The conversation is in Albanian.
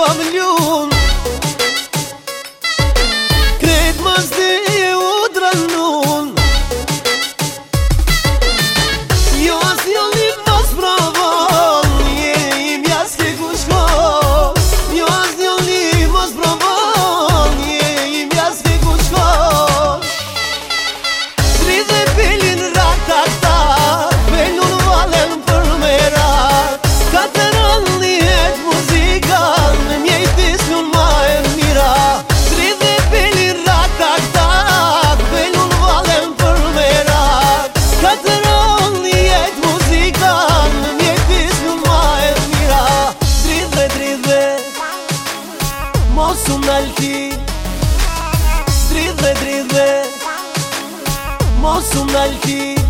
مليون كريت مصدي ودرنون يواس يولي بس برافون يم ياسكي كوشكو يواس يولي بس برافون يم ياسكي كوشكو Dride pelin ratata pelun valen për mera Kateralli et muzikan mjejtis nun ma e mira Dride pelin ratata pelun valen për mera Kateralli et muzikan mjejtis nun ma e mira Dride mosu nalti Dride mosu nalti